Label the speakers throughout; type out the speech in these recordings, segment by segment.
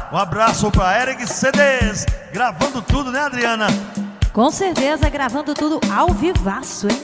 Speaker 1: Um abraço pra Eric CDs, gravando tudo, né, Adriana?
Speaker 2: Com certeza, gravando tudo ao vivaço, hein?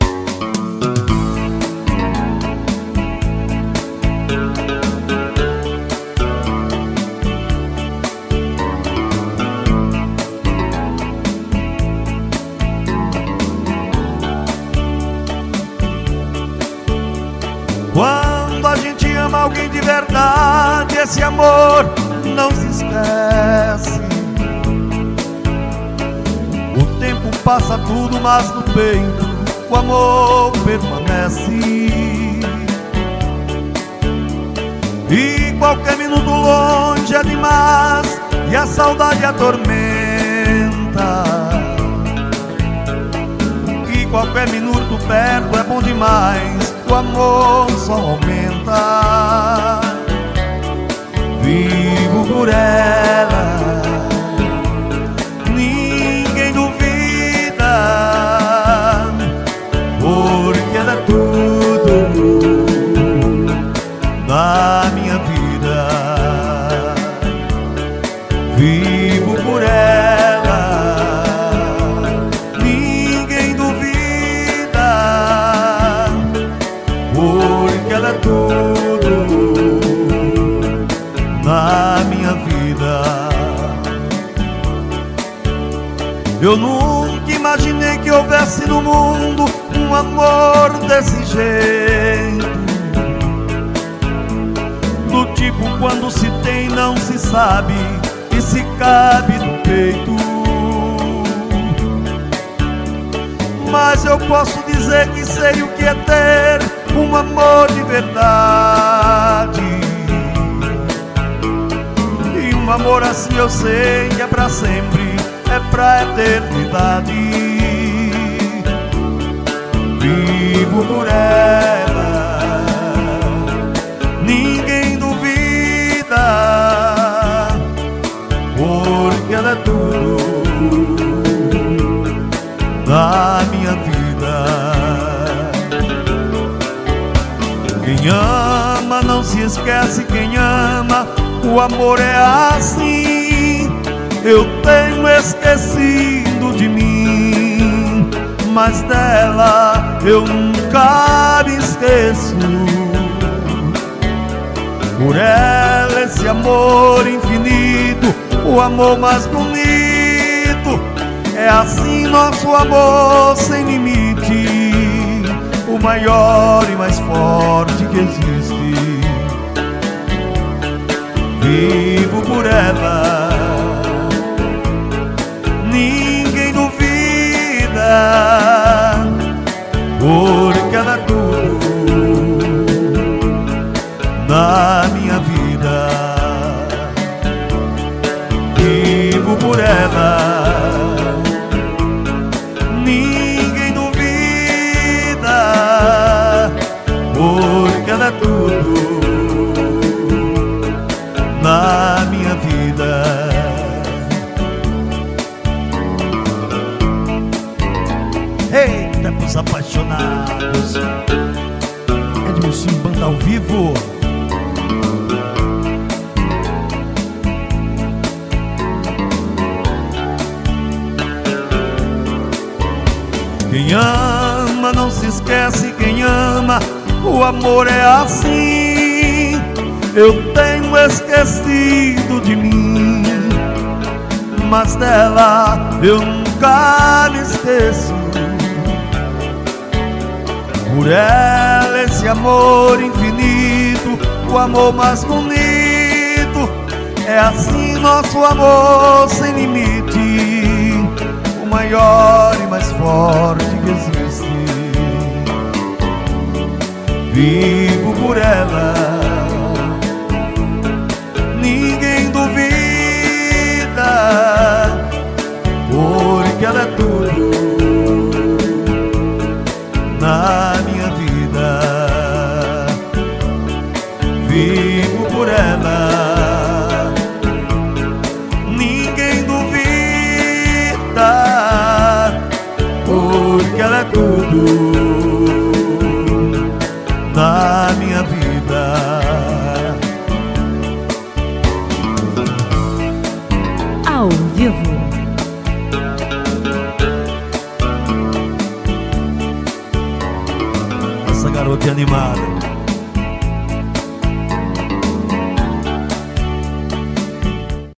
Speaker 1: Quando a gente ama alguém de verdade, esse amor não se esquece. O tempo passa tudo, mas no peito o amor permanece. E qualquer minuto longe é demais e a saudade atormenta. E qualquer minuto perto é bom demais, o amor só aumenta. Vivo por ela, ninguém duvida, porque ela é tudo na minha vida. Vivo por ela, ninguém duvida, porque ela é tudo na minha vida. Eu nunca imaginei que houvesse no mundo um amor desse jeito, do tipo quando se tem não se sabe e se cabe no peito. Mas eu posso dizer que sei o que é ter um amor de verdade. E um amor assim eu sei que é pra sempre, é pra eternidade. Vivo por ela, ninguém duvida, porque ela é tudo na minha vida. Quem ama não se esquece, quem ama, o amor é assim. Eu tenho esquecido de mim, mas dela eu nunca me esqueço. Por ela esse amor infinito, o amor mais bonito. É assim nosso amor sem limite, o maior e mais forte que existe. Vivo por ela, ninguém duvida, porque ela é tudo na minha vida. Vivo por ela, ninguém duvida, porque ela é tudo na minha vida. Eita, pros apaixonados, Edmilson Banda ao vivo. Quem ama não se esquece, quem ama, o amor é assim. Eu tenho esquecido de mim, mas dela eu nunca me esqueço. Por ela esse amor infinito, o amor mais bonito. É assim nosso amor sem limite, o maior e mais forte que existe. Vivo por ela, ninguém duvida, porque ela é tudo na minha vida. Vivo por ela, ninguém duvida, porque ela é tudo na minha vida.
Speaker 2: ao vivo.
Speaker 1: Essa garota é animada.